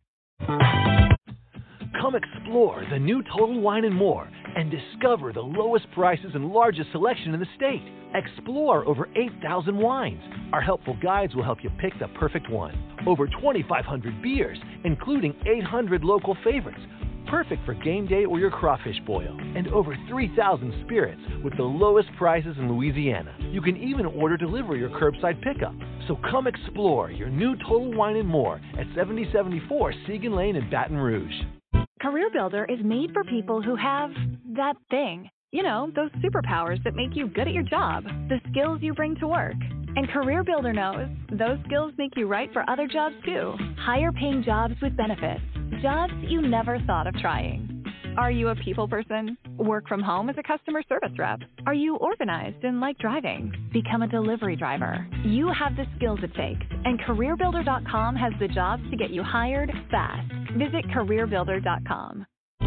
Come explore the new Total Wine & More and discover the lowest prices and largest selection in the state. Explore over 8,000 wines. Our helpful guides will help you pick the perfect one. Over 2,500 beers, including 800 local favorites, perfect for game day or your crawfish boil. And over 3,000 spirits with the lowest prices in Louisiana. You can even order delivery or curbside pickup. So come explore your new Total Wine & More at 7074 Segan Lane in Baton Rouge. CareerBuilder is made for people who have that thing. You know, those superpowers that make you good at your job, the skills you bring to work. And CareerBuilder knows those skills make you right for other jobs too. Higher paying jobs with benefits. Jobs you never thought of trying. Are you a people person? Work from home as a customer service rep? Are you organized and like driving? Become a delivery driver. You have the skills it takes, and CareerBuilder.com has the jobs to get you hired fast. Visit CareerBuilder.com.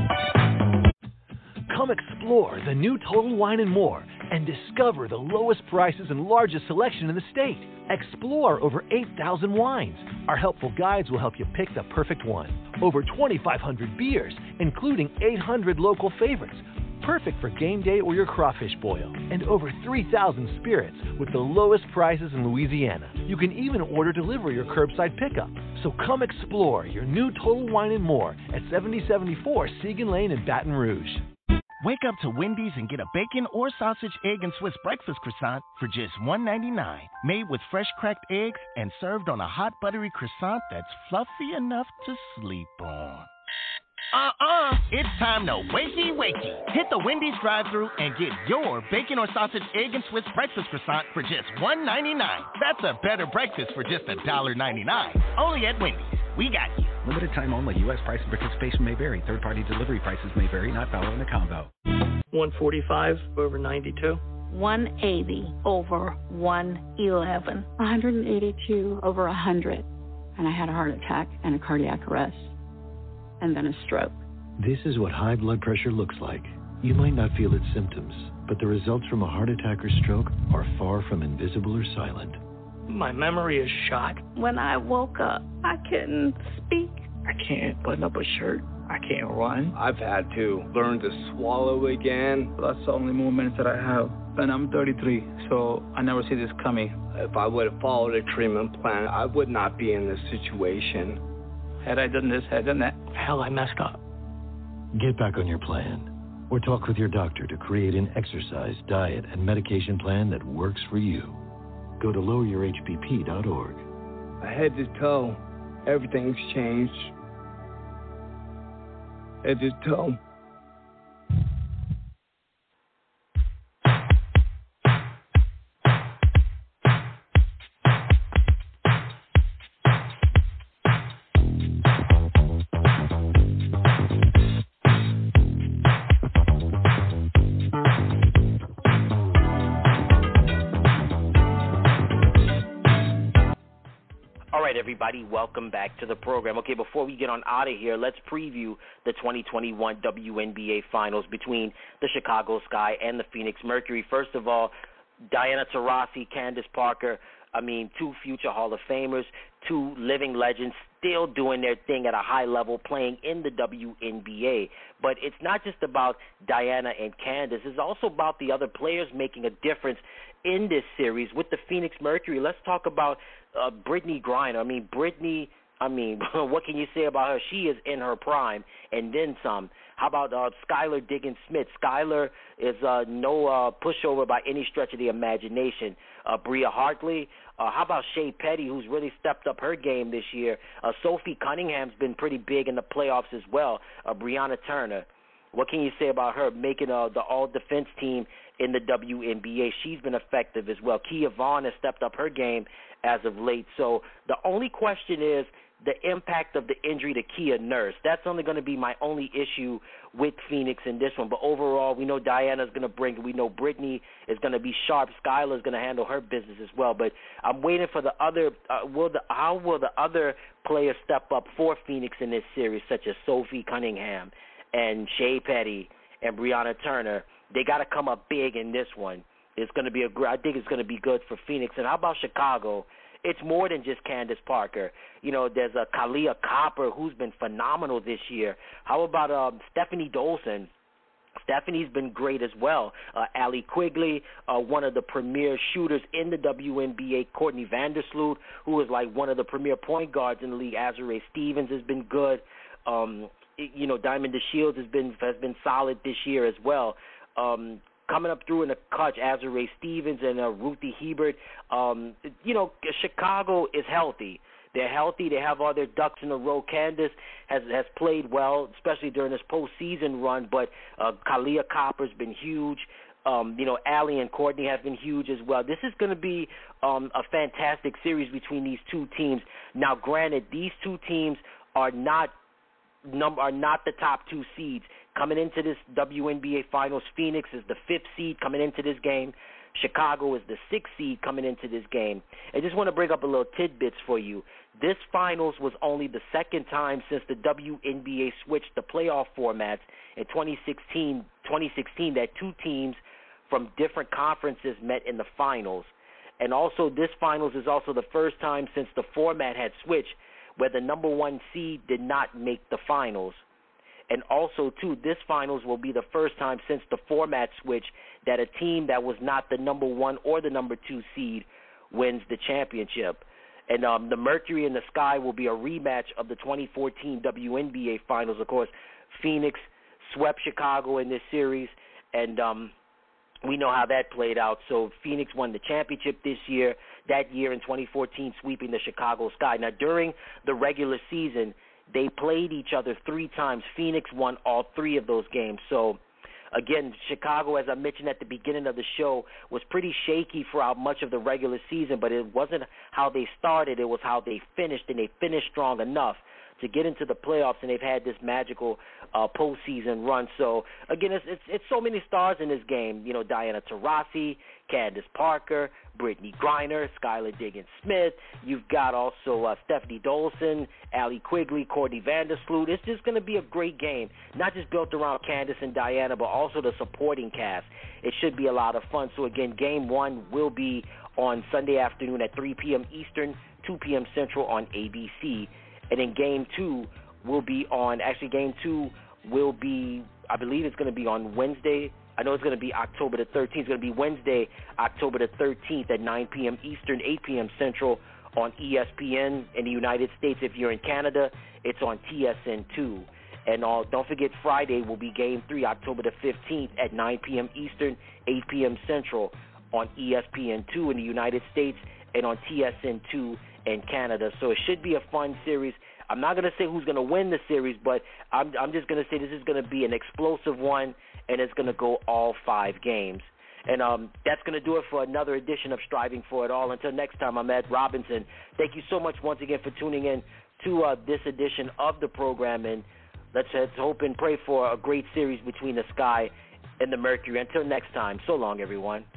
Come explore the new Total Wine & More and discover the lowest prices and largest selection in the state. Explore over 8,000 wines. Our helpful guides will help you pick the perfect one. Over 2,500 beers, including 800 local favorites, perfect for game day or your crawfish boil. And over 3,000 spirits with the lowest prices in Louisiana. You can even order delivery or curbside pickup. So come explore your new Total Wine & More at 7074 Segan Lane in Baton Rouge. Wake up to Wendy's and get a bacon or sausage, egg, and Swiss breakfast croissant for just $1.99. Made with fresh cracked eggs and served on a hot buttery croissant that's fluffy enough to sleep on. It's time to wakey. Hit the Wendy's drive-thru and get your bacon or sausage, egg, and Swiss breakfast croissant for just $1.99. That's a better breakfast for just $1.99. Only at Wendy's. We got you. Limited time only. U.S. price and participation may vary. Third-party delivery prices may vary. Not valid in a combo. 145 over 92. 180 over 111. 182 over 100. And I had a heart attack and a cardiac arrest. And then a stroke. This is what high blood pressure looks like. You might not feel its symptoms, but the results from a heart attack or stroke are far from invisible or silent. My memory is shot. When I woke up, I couldn't speak. I can't button up a shirt. I can't run. I've had to learn to swallow again. That's the only moments that I have. And I'm 33, so I never see this coming. If I would have followed a treatment plan, I would not be in this situation. Had I done this, had I done that, hell, I messed up. Get back on your plan, or talk with your doctor to create an exercise, diet, and medication plan that works for you. Go to loweryourhbp.org. Head to toe, everything's changed. Head to toe. Everybody, welcome back to the program. Okay, before we get on out of here, let's preview the 2021 WNBA Finals between the Chicago Sky and the Phoenix Mercury. First of all, Diana Taurasi, Candace Parker, two future Hall of Famers, two living legends still doing their thing at a high level, playing in the WNBA. But it's not just about Diana and Candace. It's also about the other players making a difference in this series. With the Phoenix Mercury, let's talk about Brittney Griner. What can you say about her? She is in her prime and then some. How about Skylar Diggins-Smith? Skylar is no pushover by any stretch of the imagination. Bria Hartley. How about Shea Petty, who's really stepped up her game this year? Sophie Cunningham's been pretty big in the playoffs as well. Brianna Turner. What can you say about her making the all-defense team in the WNBA? She's been effective as well. Kia Vaughn has stepped up her game as of late. So the only question is the impact of the injury to Kia Nurse. That's only going to be my only issue with Phoenix in this one. But overall, we know Diana's going to bring it. We know Brittney is going to be sharp. Skylar's going to handle her business as well. But I'm waiting for the other how will the other players step up for Phoenix in this series, such as Sophie Cunningham and Shea Petty and Brianna Turner. They got to come up big in this one. It's going to be I think it's going to be good for Phoenix. And how about Chicago? It's more than just Candace Parker. There's a Kalia Copper who's been phenomenal this year. How about Stephanie Dolson? Stephanie's been great as well. Allie Quigley, one of the premier shooters in the WNBA. Courtney Vandersloot, who is like one of the premier point guards in the league. Azurá Stevens has been good. Diamond DeShields has been solid this year as well. Coming up through in the clutch, Azurá Stevens and Ruthie Hebert. Chicago is healthy. They're healthy. They have all their ducks in a row. Candace has played well, especially during this postseason run. But Kalia Copper's been huge. Allie and Courtney have been huge as well. This is going to be a fantastic series between these two teams. Now, granted, these two teams are not the top two seeds. Coming into this WNBA Finals, Phoenix is the 5th seed coming into this game. Chicago is the 6th seed coming into this game. I just want to bring up a little tidbits for you. This Finals was only the second time since the WNBA switched the playoff formats in 2016 that two teams from different conferences met in the Finals. And also this Finals is also the first time since the format had switched where the number 1 seed did not make the Finals. And also, too, this Finals will be the first time since the format switch that a team that was not the number 1 or the number 2 seed wins the championship. And the Mercury and the Sky will be a rematch of the 2014 WNBA Finals. Of course, Phoenix swept Chicago in this series, and we know how that played out. So Phoenix won the championship that year in 2014, sweeping the Chicago Sky. Now, during the regular season, they played each other 3 times. Phoenix won all 3 of those games. So, again, Chicago, as I mentioned at the beginning of the show, was pretty shaky throughout much of the regular season, but it wasn't how they started. It was how they finished, and they finished strong enough. to get into the playoffs, and they've had this magical postseason run. So, again, it's so many stars in this game. You know, Diana Taurasi, Candace Parker, Brittany Griner, Skylar Diggins-Smith. You've got also Stephanie Dolson, Allie Quigley, Courtney Vandersloot. It's just going to be a great game, not just built around Candace and Diana, but also the supporting cast. It should be a lot of fun. So, again, Game 1 will be on Sunday afternoon at 3 p.m. Eastern, 2 p.m. Central on ABC. And then Game 2 will be on, actually Game 2 will be, I believe it's going to be on Wednesday. I know it's going to be October the 13th. It's going to be Wednesday, October the 13th at 9 p.m. Eastern, 8 p.m. Central on ESPN in the United States. If you're in Canada, it's on TSN2. And don't forget, Friday will be Game 3, October the 15th at 9 p.m. Eastern, 8 p.m. Central on ESPN2 in the United States and on TSN2 in Canada. So it should be a fun series. I'm not going to say who's going to win the series, but I'm just going to say this is going to be an explosive one, and it's going to go all 5 games. And that's going to do it for another edition of Striving for It All. Until next time, I'm Ed Robinson. Thank you so much once again for tuning in to this edition of the program, and let's hope and pray for a great series between the Sky and the Mercury. Until next time, so long, everyone.